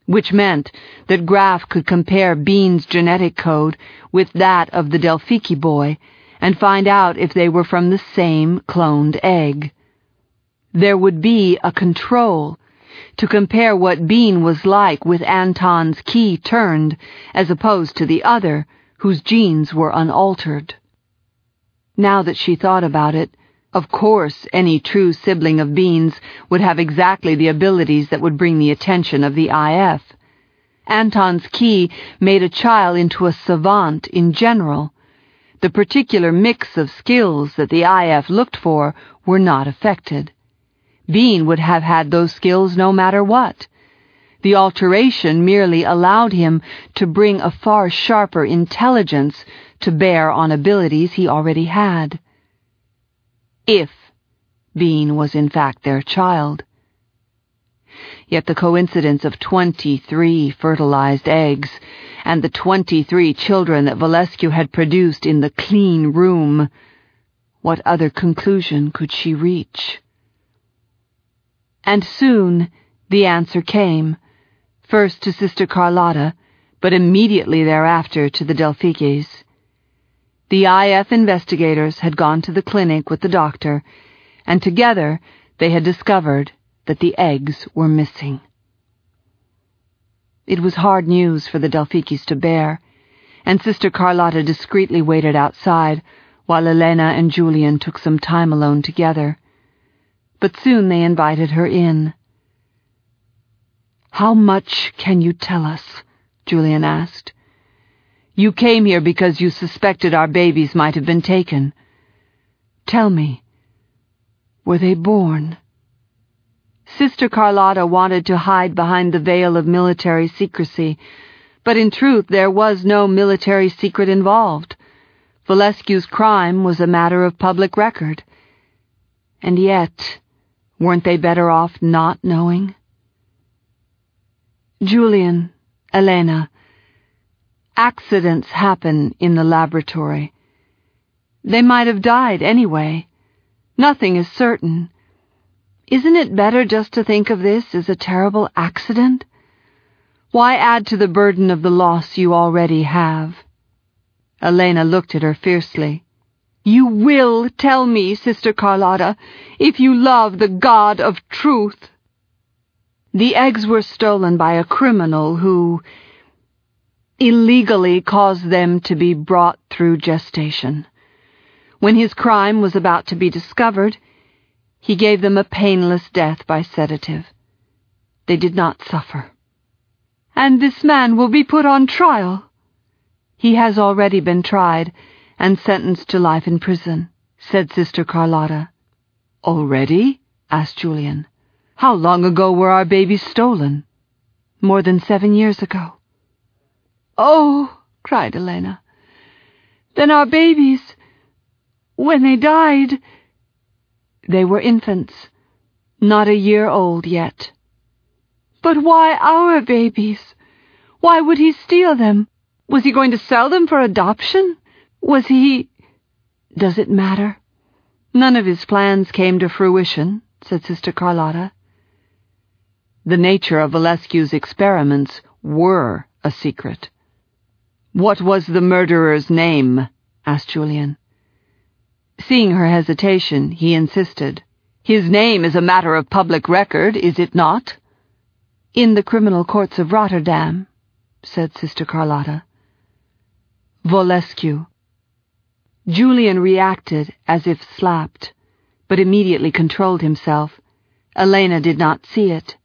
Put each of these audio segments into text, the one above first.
which meant that Graf could compare Bean's genetic code with that of the Delphiki boy and find out if they were from the same cloned egg. There would be a control to compare what Bean was like with Anton's key turned as opposed to the other, whose genes were unaltered. Now that she thought about it, of course any true sibling of Bean's would have exactly the abilities that would bring the attention of the IF. Anton's key made a child into a savant in general. The particular mix of skills that the IF looked for were not affected. Bean would have had those skills no matter what. The alteration merely allowed him to bring a far sharper intelligence to bear on abilities he already had. If Bean was in fact their child. Yet the coincidence of 23 fertilized eggs and the 23 children that Valescu had produced in the clean room, what other conclusion could she reach? And soon the answer came, first to Sister Carlotta, but immediately thereafter to the Delphikis. The IF investigators had gone to the clinic with the doctor, and together they had discovered that the eggs were missing. It was hard news for the Delphikis to bear, and Sister Carlotta discreetly waited outside while Elena and Julian took some time alone together. But soon they invited her in. "How much can you tell us?" Julian asked. "You came here because you suspected our babies might have been taken. Tell me, were they born?" Sister Carlotta wanted to hide behind the veil of military secrecy, but in truth there was no military secret involved. Valescu's crime was a matter of public record. And yet, weren't they better off not knowing? "Julian, Elena, accidents happen in the laboratory. They might have died anyway. Nothing is certain. Isn't it better just to think of this as a terrible accident? Why add to the burden of the loss you already have?" Elena looked at her fiercely. "You will tell me, Sister Carlotta, if you love the God of truth." "The eggs were stolen by a criminal who illegally caused them to be brought through gestation. When his crime was about to be discovered, he gave them a painless death by sedative. They did not suffer." "And this man will be put on trial?" "He has already been tried and sentenced to life in prison," said Sister Carlotta. "Already?" asked Julian. "How long ago were our babies stolen?" "More than 7 years ago." "Oh," cried Elena, "then our babies, when they died—" "They were infants, not a year old yet." "But why our babies? Why would he steal them? Was he going to sell them for adoption? Was he—" "Does it matter? None of his plans came to fruition," said Sister Carlotta. The nature of Valescu's experiments were a secret. "What was the murderer's name?" asked Julian. Seeing her hesitation, he insisted. "His name is a matter of public record, is it not?" "In the criminal courts of Rotterdam," said Sister Carlotta. "Valescu." Julian reacted as if slapped, but immediately controlled himself. Elena did not see it.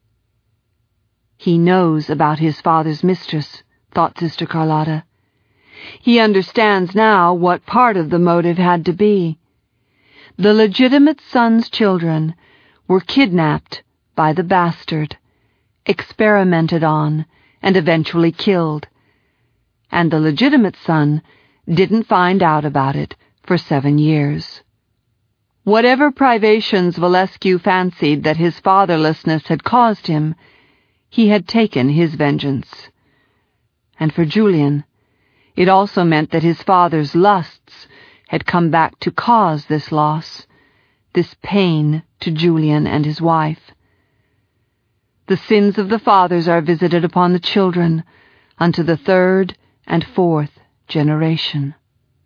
"He knows about his father's mistress," thought Sister Carlotta. "He understands now what part of the motive had to be. The legitimate son's children were kidnapped by the bastard, experimented on, and eventually killed. And the legitimate son didn't find out about it for 7 years. Whatever privations Valescu fancied that his fatherlessness had caused him, he had taken his vengeance. And for Julian, it also meant that his father's lusts had come back to cause this loss, this pain to Julian and his wife. The sins of the fathers are visited upon the children, unto the third and fourth generation.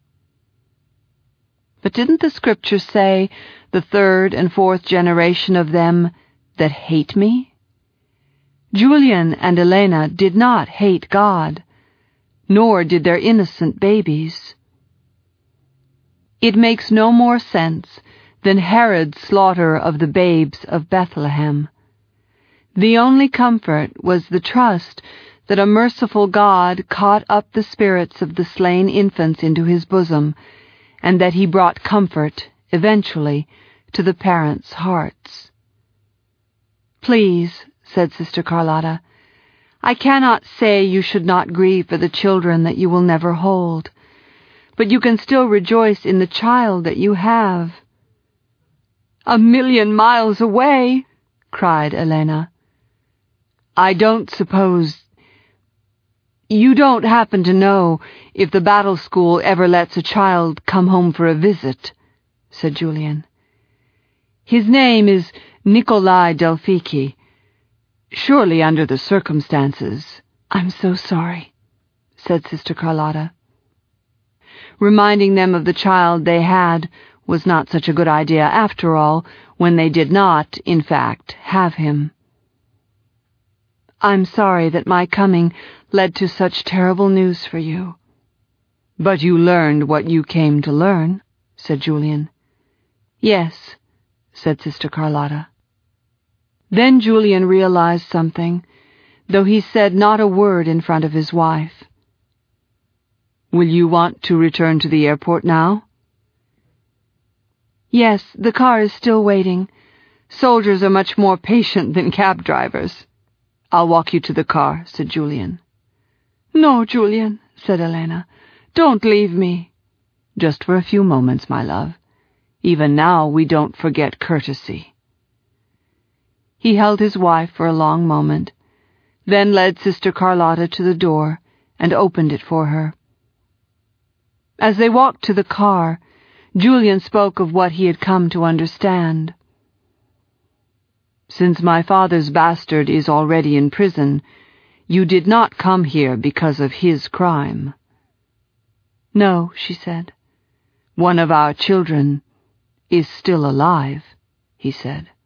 But didn't the scripture say, the third and fourth generation of them that hate me? Julian and Elena did not hate God, nor did their innocent babies. It makes no more sense than Herod's slaughter of the babes of Bethlehem. The only comfort was the trust that a merciful God caught up the spirits of the slain infants into his bosom, and that he brought comfort, eventually, to the parents' hearts. "Please," said Sister Carlotta, "I cannot say you should not grieve for the children that you will never hold, but you can still rejoice in the child that you have." "1,000,000 miles away!" cried Elena. "I don't suppose... You don't happen to know if the battle school ever lets a child come home for a visit," said Julian. "His name is Nikolai Delphiki. Surely under the circumstances..." "I'm so sorry," said Sister Carlotta. Reminding them of the child they had was not such a good idea after all, when they did not, in fact, have him. "I'm sorry that my coming led to such terrible news for you." "But you learned what you came to learn," said Julian. "Yes," said Sister Carlotta. Then Julian realized something, though he said not a word in front of his wife. "Will you want to return to the airport now?" "Yes, the car is still waiting. Soldiers are much more patient than cab drivers." "I'll walk you to the car," said Julian. "No, Julian," said Elena. "Don't leave me." "Just for a few moments, my love. Even now we don't forget courtesy." He held his wife for a long moment, then led Sister Carlotta to the door and opened it for her. As they walked to the car, Julian spoke of what he had come to understand. "Since my father's bastard is already in prison, you did not come here because of his crime." "No," she said. "One of our children is still alive," he said.